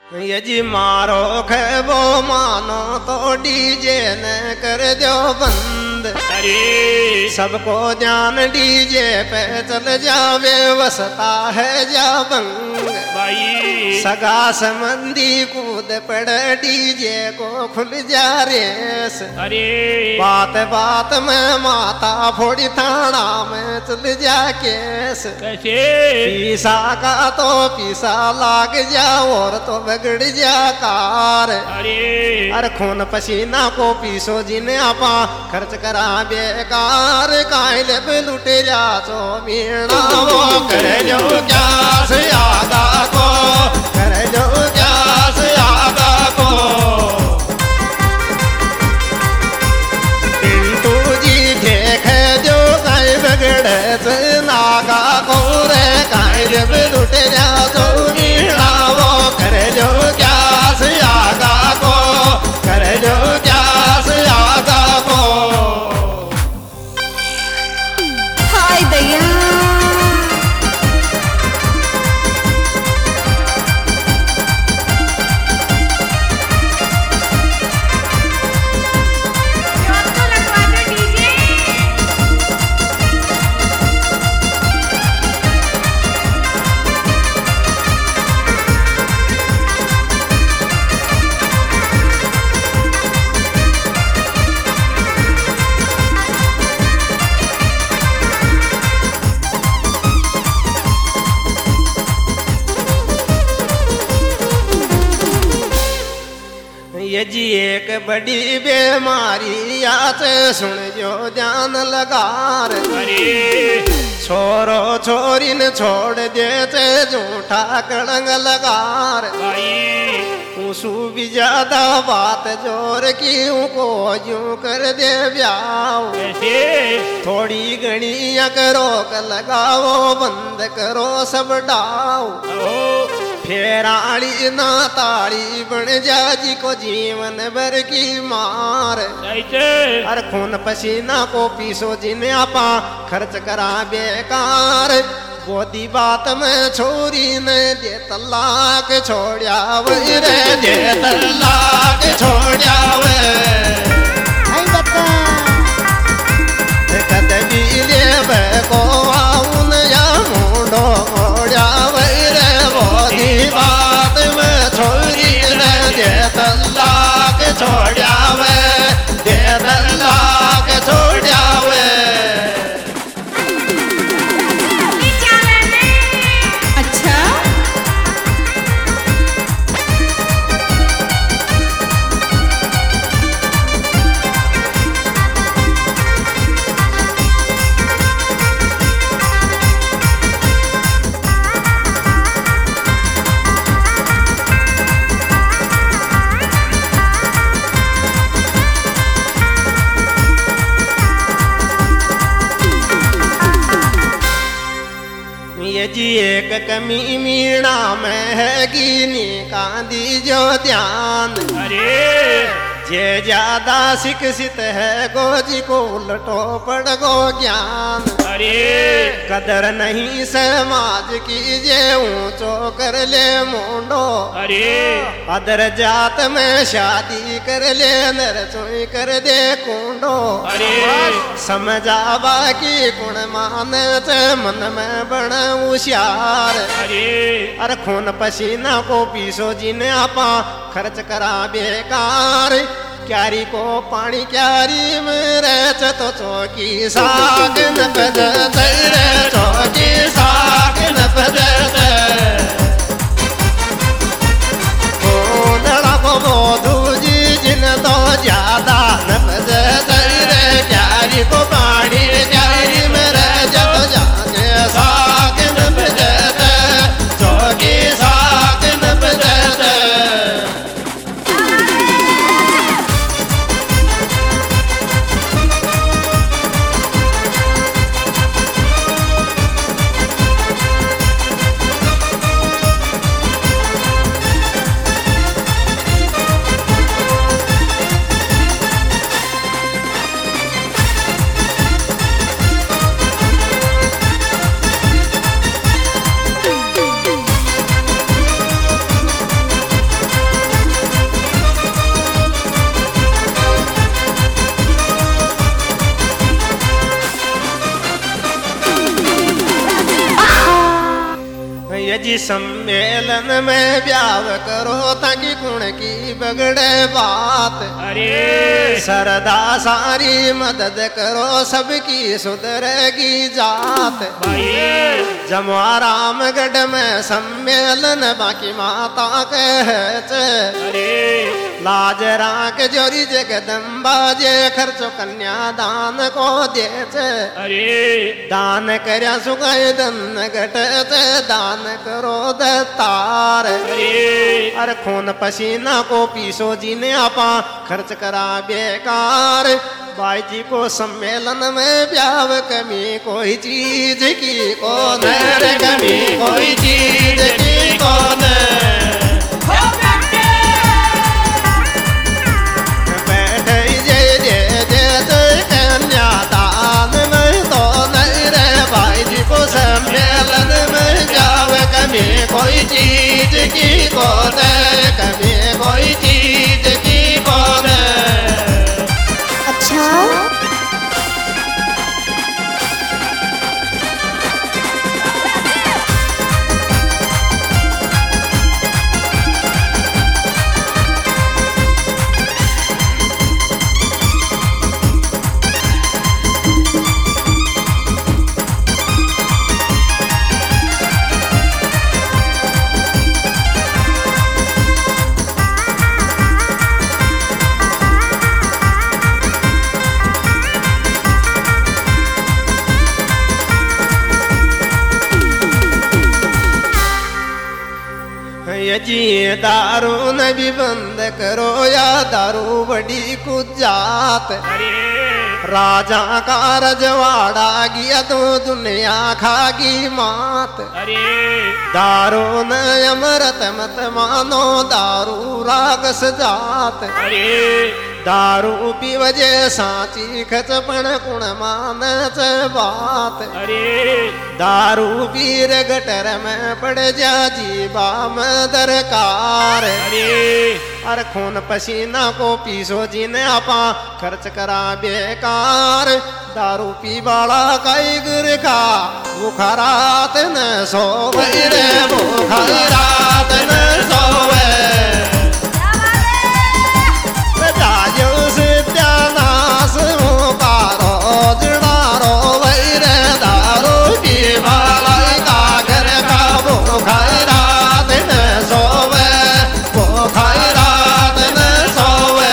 ये जी मारो खेबो मानो तो डीजे ने कर दो बंद। अरे सबको ध्यान डीजे पे चल जावे वसता है जा बंग। भाई सगा संबंधी कूद पड़ डीजे को खुल जा रेस। अरे बात बात में माता फोड़ी थाना में चल जा केस। कैसे पीसा का तो पीसा लाग जा और तो बिगड़ जा कार। अरे खून पसीना को पीसो जिने आपा खर्च करा बेकार। कायल पे लुटे जा चो मीणा वो करे जो क्या से यादा को करे जो क्या से यादा को। पिंटू जी देखे जो काई बिगड़े से नागा को रे कायल पे लुटे जा चो मीणा वो करे जो क्या से यादा को करे जो क्या से यादा को। हाय दया ये जी एक बड़ी बीमारी याद सुन जो जान लगार। अरे छोरो छोरी न छोड़ देते झूठा कड़ंग लगार। भाई उसू भी ज्यादा बात जोर की को यूं कर दे ब्याह। कैसे थोड़ी घनी रोक लगाओ बंद करो सब डाओ। ओ फेराड़ी ना ताड़ी बन जा जी को जीवन भर की मार। कैसे हर खून पसीना को पीसो जिन्हें आपा खर्च करा बेकार। बोदी बात में छोरी ने दे तलाक छोड़या वे रे दे तलाक छोड़या वे। कदबी ले को आउन या मुंडो मोड़या वे रे। बोदी बात में छोरी ने दे तलाक छोड़या वे दे तलाक छोड़या वे। अच्छा ये जी एक कमी मीणा में है गिनी कांदी जो ध्यान। अरे जे ज्यादा शिक्षित है गोजी को उलटो पड़ गो ज्ञान। अरे कदर नहीं समाज की जे ऊंचो कर ले मुंडो। अरे अदर जात में शादी कर ले नर चोई कर दे कुंडो। अरे समझावा की गुण माने ते मन में बन होशियार। अरे खून पसीना को पीसो जिन्हें आपा खर्च करा बेकार। क्यारी को पानी क्यारी में रच तो चौकी साग न बजते रे चौकी साग न बजते। को बोधू जी जिन तो ज्यादा न बजते रे। क्यारी को पानी क्यारी में रच तो जाके साग न बजते चौकी साग न बजते। सम्मेलन में ब्याह करो ताकि कुण की बगड़े बात। अरे सरदा सारी मदद करो सबकी सुधरेगी जात। भाई जमुआ रामगढ़ में सम्मेलन बाकी माता कहते। अरे लाज राख जोरी जगदम्बा जे खर्चो कन्या दान को देते। अरे दान करया सुगाय धन घटते दान करो दत्तार। अरे खून पसीना को पीसो जीने आपा खर्च करा बेकार। बाई जी को सम्मेलन में ब्याव कमी कोई चीज की कौन रे कमी कोई चीज की कौन। बैठे जय जय जय जय कन्या दान में तो नहीं रे भाई जी को सम्मेलन में ब्याव कमी कोई चीज की कौन कमी कोई चीज की कौन। अच्छा जी दारू न भी बंद करो या दारू बड़ी कुजात। राजा का रजवाड़ा गया तो दुनिया खागी मात। दारू न अमृत मत मानो दारू राग सजात। दारू पी वजह साची खचपण कुण मानच बात। दारू पीर गटर में पड़ जा जीवा में दरकार। अरे खून पसीना को पीसो जीने आपा खर्च करा बेकार। दारू पी बाड़ा कई गिर का भूखा रात न सोवे रे भूखा रात न सोवे। जायो सत्यानाश का रोज डारो वैरे दारू पी बाड़ा का घर का भूखा रात न सोवे भूखा रात न सोवे।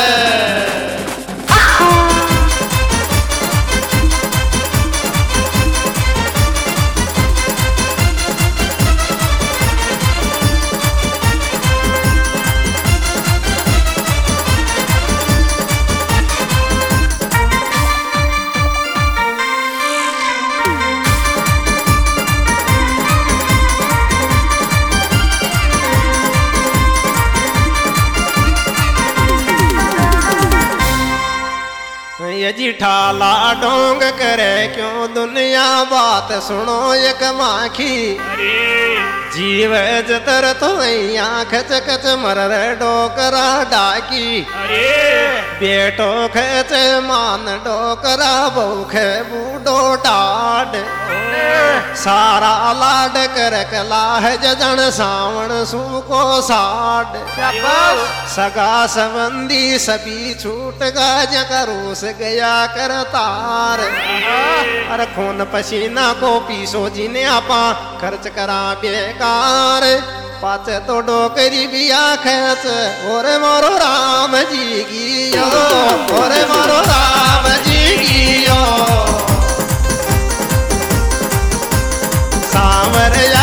यजी ठाला डोंग करे क्यों दुनिया बात सुनो एक माखी। जीव जतर तो खच खच मर डोकरा डाकी। बेटो खच मान डोकरा बौखे बूढ़ो टाड। सारा लाड कर कला है जजन सावण सूको साड। सगा संबंधी सभी छूट गा जकरूस गया कर तार। अरे खून पसीना को पीसो जीने आपा खर्च करा बेकार। पाचे तो डोकरी बिया खेच और मोरो राम जी गियो और मोरो राम जी गियो। सावर